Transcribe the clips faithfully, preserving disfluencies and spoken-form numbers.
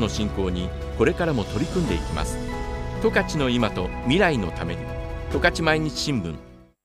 の振興にこれからも取り組んでいきます。十勝の今と未来のために、十勝毎日新聞。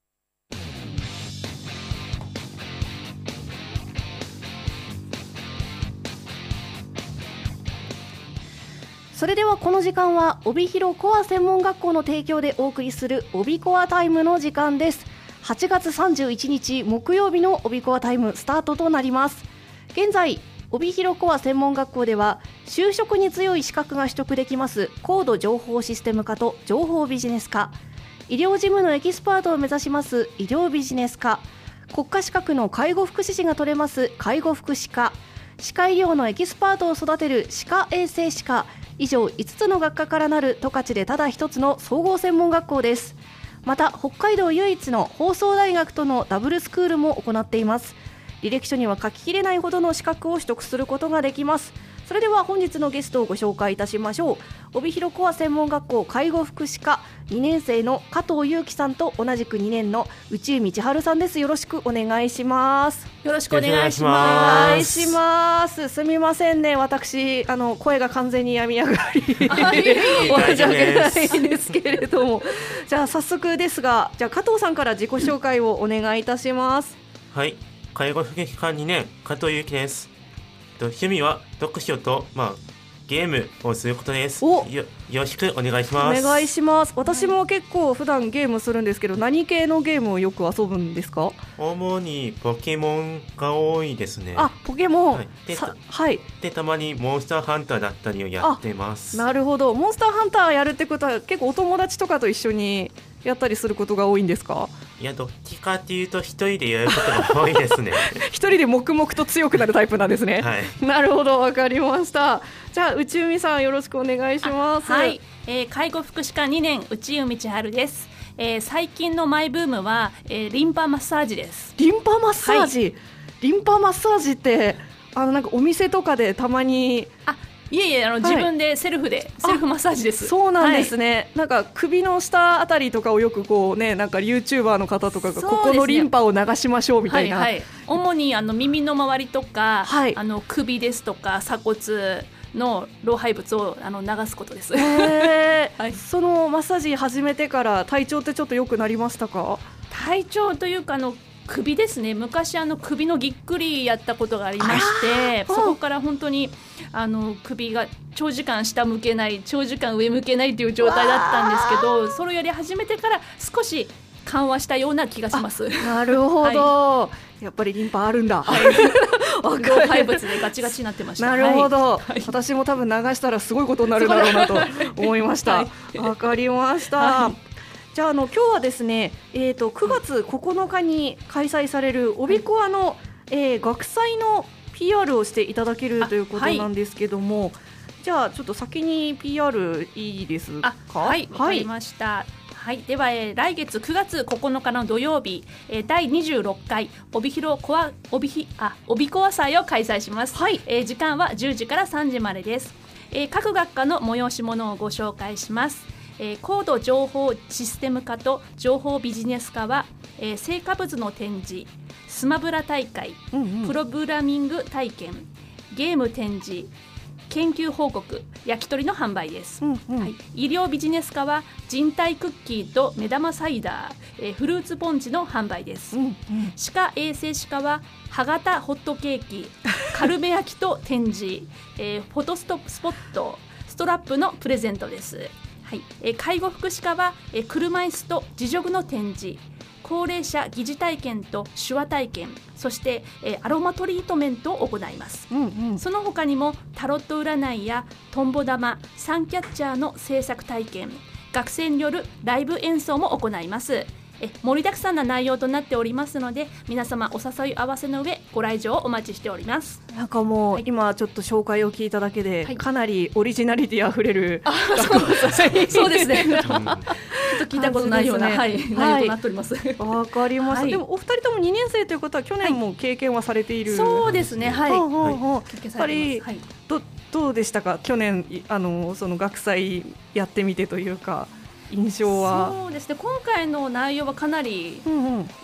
それではこの時間は帯広コア専門学校の提供でお送りする帯コアタイムの時間です。はちがつさんじゅういちにち木曜日の帯コアタイムスタートとなります。現在帯広コア専門学校では就職に強い資格が取得できます高度情報システム科と情報ビジネス科、医療事務のエキスパートを目指します医療ビジネス科、国家資格の介護福祉士が取れます介護福祉科、歯科医療のエキスパートを育てる歯科衛生士科、以上いつつの学科からなる十勝でただ一つの総合専門学校です。また北海道唯一の放送大学とのダブルスクールも行っています。履歴書には書ききれないほどの資格を取得することができます。それでは本日のゲストをご紹介いたしましょう。帯広コア専門学校介護福祉科にねん生の加藤裕樹さんと同じくにねんの内海道春さんです。よろしくお願いします。 よろしくお願いします。 お願いします。すみませんね、私あの声が完全に病み上がり申し訳ないんですけれども、じゃあ早速ですが、じゃあ加藤さんから自己紹介をお願いいたします。 はい、介護福祉科にねん加藤裕樹です。趣味は読書と、まあ、ゲームをすることです。よ, よろしくお願いします。 お願いします。私も結構普段ゲームするんですけど、何系のゲームをよく遊ぶんですか？ 主にポケモンが多いですね。 あ、ポケモン、はい、 で, はい、 でたまにモンスターハンターだったりをやってます。 なるほど。モンスターハンターやるってことは結構お友達とかと一緒にやったりすることが多いんですか？ いや、どっちかというと一人でやることが多いですね一人で黙々と強くなるタイプなんですね、はい、なるほど、わかりました。じゃあ内海さんよろしくお願いします。 はい、えー、介護福祉科にねん内海千春です。えー、最近のマイブームは、えー、リンパマッサージです。 リンパマッサージ、はい、リンパマッサージってあのなんかお店とかでたまに、 あ、いえいえ、あの、はい、自分でセルフでセルフマッサージです。 そうなんですね、はい、なんか首の下あたりとかをよくこうね、なんか YouTuber の方とかが、ね、ここのリンパを流しましょうみたいな、 はいはい、主にあの耳の周りとか、はい、あの首ですとか鎖骨の老廃物をあの流すことです。 へー、はい、そのマッサージ始めてから体調ってちょっと良くなりましたか？ 体調というかあの首ですね。昔あの首のぎっくりやったことがありまして、そこから本当にあの首が長時間下向けない、長時間上向けないという状態だったんですけど、それをやり始めてから少し緩和したような気がします。 なるほど、はい、やっぱりリンパあるんだ、はい、 老廃物でガチガチになってました。 なるほど、はい、私も多分流したらすごいことになるだろうなと思いました。わ、はい、かりました、はい。じゃあ、あの今日はですね、えー、とくがつここのかに開催される帯コアの、えー、学祭の ピーアール をしていただけるということなんですけども、はい、じゃあちょっと先に ピーアール いいですか？ はい、わかりました。はい、では、えー、来月くがつここのかの土曜日、えー、だいにじゅうろっかい帯広コア帯ひあ帯コア祭を開催します。はい、えー、時間はじゅうじからさんじまでです。えー、各学科の催し物をご紹介します。えー、高度情報システム科と情報ビジネス科は、えー、成果物の展示、スマブラ大会、うんうん、プログラミング体験、ゲーム展示、研究報告、焼き鳥の販売です、うんうん、はい、医療ビジネス科は人体クッキーと目玉サイダー、えー、フルーツポンチの販売です、うんうん、歯科衛生士科は歯型ホットケーキ、カルベ焼きと展示、えー、フォトストスポット、ストラップのプレゼントです。はい、えー、介護福祉科は、えー、車椅子と自助具の展示、高齢者疑似体験と手話体験、そして、えー、アロマトリートメントを行います、うんうん、その他にもタロット占いやトンボ玉、サンキャッチャーの制作体験、学生によるライブ演奏も行います。え盛りだくさんな内容となっておりますので、皆様お誘い合わせの上ご来場をお待ちしております。 なんかもう、はい、今ちょっと紹介を聞いただけで、はい、かなりオリジナリティあふれる、 あそうそうですねちょっと聞いたことないような、ね、はい、内容となっております。 わかりました、はい、でもお二人ともにねん生ということは去年も経験はされている、 はい、そうですね、はい、 ほうほうほう、やっぱり、はい、ど, どうでしたか去年あのその学祭やってみてというか印象は。 そうですね、今回の内容はかなり、うんうん、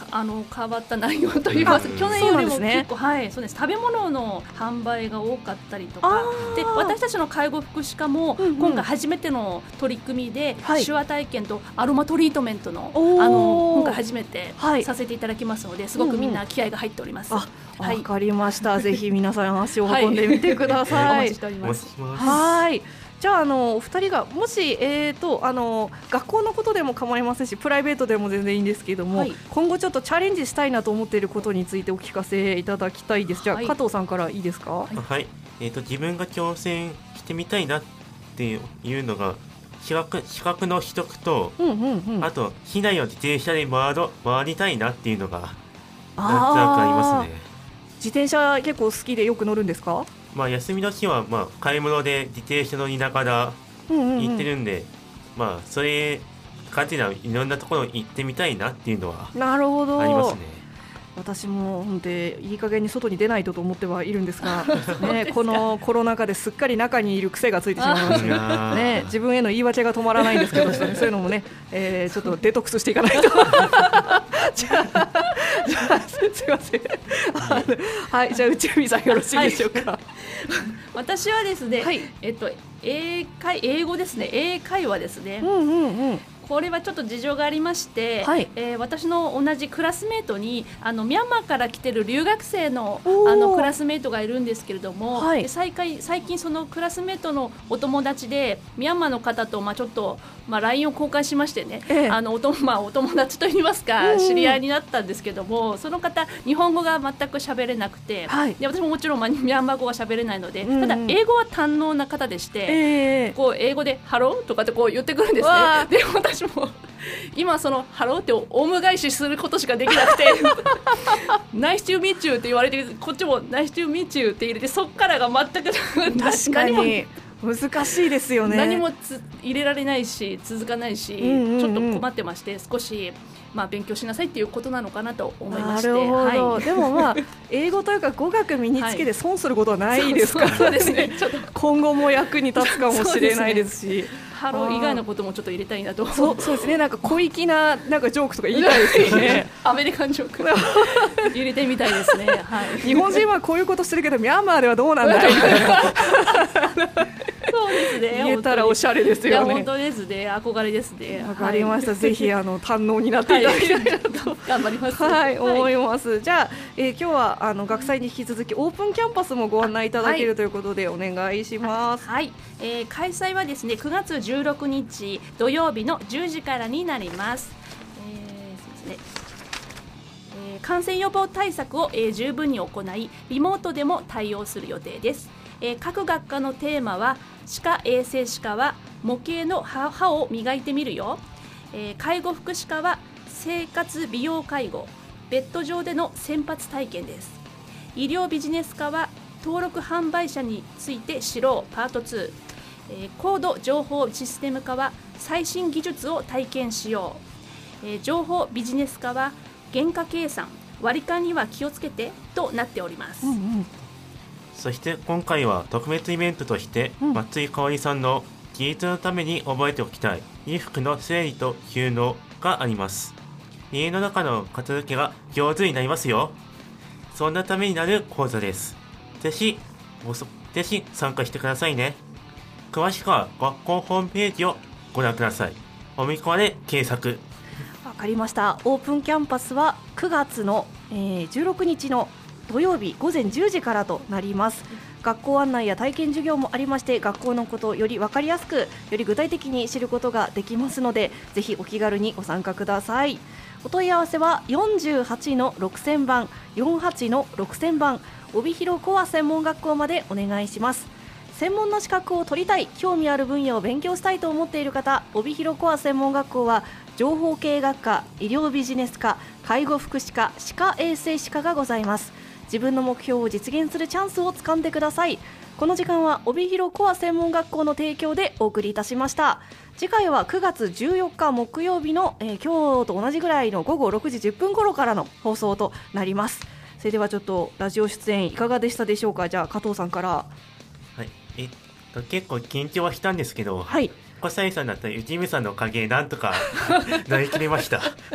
あの変わった内容といいますか、去年よりも結構、はい、そうです。食べ物の販売が多かったりとかで、私たちの介護福祉課も今回初めての取り組みで、うんうん、手話体験とアロマトリートメントの、あの今回初めてさせていただきますので、すごくみんな気合が入っております。うんうん、 あ、はい、わかりました。ぜひ皆さん足を運んでみてください。はい、お待ちしております。はい。じゃあ、あのお二人がもし、えー、とあの学校のことでも構いませんし、プライベートでも全然いいんですけれども、はい、今後ちょっとチャレンジしたいなと思っていることについてお聞かせいただきたいです。じゃあ、はい、加藤さんからいいですか。はい、 はい、えー、と自分が挑戦してみたいなっていうのが資格、資格の取得と、うんうんうん、あと市内を自転車で回ろ回りたいなっていうのがなんとなくありますね。 自転車結構好きでよく乗るんですか。 まあ、休みの日はまあ買い物で自転車乗りながら行ってるんで、うんうんうん、まあそれ感じないろんなところ行ってみたいなっていうのはありますね。 私も本当にいい加減に外に出ないとと思ってはいるんですが、ね、このコロナ禍ですっかり中にいる癖がついてしまいまして、ね、自分への言い訳が止まらないんですけど、ね、そういうのもね、えー、ちょっとデトックスしていかないとじゃあ、じゃあすいませんはい、じゃあ内海さんよろしいでしょうか。はい、 私はですね、はい、えっと、英会英語ですね、英会話ですね。うんうんうん、これはちょっと事情がありまして、はい、えー、私の同じクラスメートにあのミャンマーから来てる留学生 の, あのクラスメートがいるんですけれども、はい、で 最, 最近そのクラスメートのお友達でミャンマーの方と、まあ、ちょっと、まあ、ライン を交換しましてね、ええ、あの お, と、まあ、お友達といいますか知り合いになったんですけども、その方日本語が全く喋れなくて、はい、で私ももちろん、まあ、ミャンマー語は喋れないので、うんうん、ただ英語は堪能な方でして、えー、こう英語でハローとかってこう言ってくるんですね。で私も今そのハローってオウム返しすることしかできなくてナイストゥーミーチューって言われて、こっちもナイストゥーミーチューって入れて、そっからが全く確かに難しいですよね。 何もつ入れられないし続かないし、うんうんうん、ちょっと困ってまして、少し、まあ、勉強しなさいっていうことなのかなと思いまして。 なるほど、 はい、 でもまあ英語というか語学身につけて損することはないですから、ね、 そうですね、ちょっと今後も役に立つかもしれないですし、 ハロー以外のこともちょっと入れたいなと。 そうそうですね、なんか小粋ななんかジョークとか言いたいですよねアメリカンジョーク入れてみたいですね、はい、 日本人はこういうことしてるけどミャンマーではどうなんだいみたいなそうですね、 言えたらおしゃれですよね。 いや本当ですね、憧れですね。 わかりました、はい、ぜひあの堪能になっていただきたいなと、はい、 頑張ります、 はい、思います。じゃあ、えー、今日はあの学祭に引き続きオープンキャンパスもご案内いただける、はい、ということでお願いします。 はい、えー、開催はですねくがつじゅうろくにち土曜日のじゅうじからになります。えー、そうですね、えー、感染予防対策を、えー、十分に行い、リモートでも対応する予定です。えー、各学科のテーマは、歯科衛生士科は模型の 歯, 歯を磨いてみるよ、えー、介護福祉科は生活美容介護、ベッド上での洗髪体験です。医療ビジネス科は登録販売者について知ろうパートツー、えー、高度情報システム科は最新技術を体験しよう、えー、情報ビジネス科は原価計算、割り勘には気をつけてとなっております。うんうん、 そして今回は特別イベントとして、うん、松井香織さんの技術のために覚えておきたい衣服の整理と収納があります。家の中の片付けが上手になりますよ。そんなためになる講座です。ぜひぜひ参加してくださいね。詳しくは学校ホームページをご覧ください。おみこわで検索。 わかりました。オープンキャンパスはくがつの、えー、じゅうろくにちの土曜日ごぜんじゅうじからとなります。学校案内や体験授業もありまして、学校のことをより分かりやすく、より具体的に知ることができますので、ぜひお気軽にご参加ください。お問い合わせはよんじゅうはちのろくせんばん、よんじゅうはちのろくせんばん、帯広コア専門学校までお願いします。専門の資格を取りたい、興味ある分野を勉強したいと思っている方、帯広コア専門学校は情報系学科、医療ビジネス科、介護福祉科、歯科衛生士科がございます。自分の目標を実現するチャンスをつかんでください。この時間は帯広コア専門学校の提供でお送りいたしました。次回はくがつじゅうよっか木曜日の、えー、今日と同じぐらいのごごろくじじゅっぷん頃からの放送となります。それではちょっとラジオ出演いかがでしたでしょうか。じゃあ加藤さんから。はい、えっと結構緊張はしたんですけど、 はい、 小西さんだったり内海さんのおかげでなんとか乗り切りました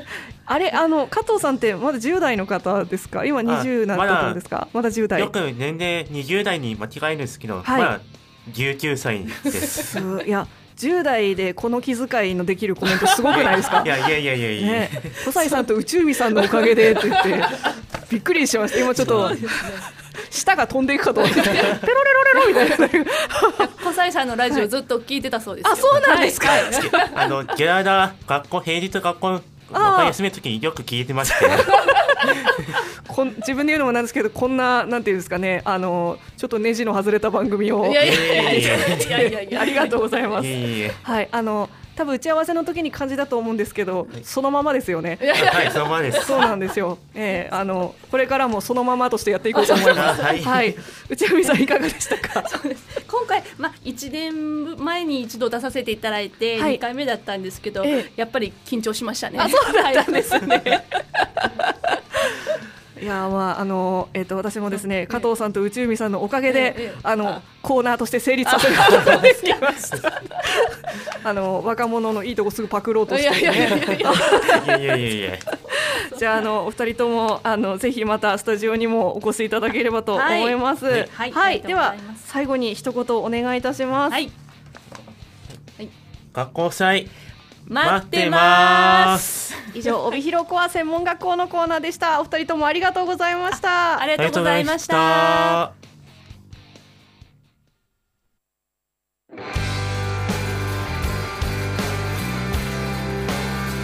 あれあの加藤さんってまだじゅう代の方ですか？今にじゅうなったとですか？まだじゅう代。 よく年齢にじゅう代に間違えるんですけど、 はい、 まだじゅうきゅうさいですいやじゅう代でこの気遣いのできるコメントすごくないですか？ いやいやいやいやいや、ね、 小西さんと宇宙美さんのおかげでって言ってびっくりしました。今ちょっと舌が飛んでいくかと思ってペロレロレロみたいな小西さんのラジオずっと聞いてたそうですよ。 あ、そうなんですか。はいはい、 あのギャラダ学校平日学校学校休みの時によく聞いてましてこん自分で言うのもなんですけど、こんななんていうんですかね、あのちょっとネジの外れた番組をいやいやいやいやいやいやありがとうございます。 いやいやいや、 はい、あの多分打ち合わせの時に感じだと思うんですけど、はい、そのままですよね。 はい、そのままです。 そうなんですよ。えー、あのこれからもそのままとしてやっていこうと思います。はい、はい、内海さんいかがでしたか？ そうです。今回まあいちねんまえに一度出させていただいてにかいめだったんですけど、はい、やっぱり緊張しましたね。 あ、そうだったんですね。いやまああのえっ、ー、と私もですね、加藤さんと内海さんのおかげで、ええ、あのコーナーとして成立させることができました。あの若者のいいとこすぐパクろうとして、ね、いやいやいやいやいやいやじゃああのお二人ともあのぜひまたスタジオにもお越しいただければと思います。はい、はいはいはい、では最後に一言お願いいたします。はい、 はい、学校祭待ってます。 以上帯広コア専門学校のコーナーでした。お二人ともありがとうございました。 ありがとうございました。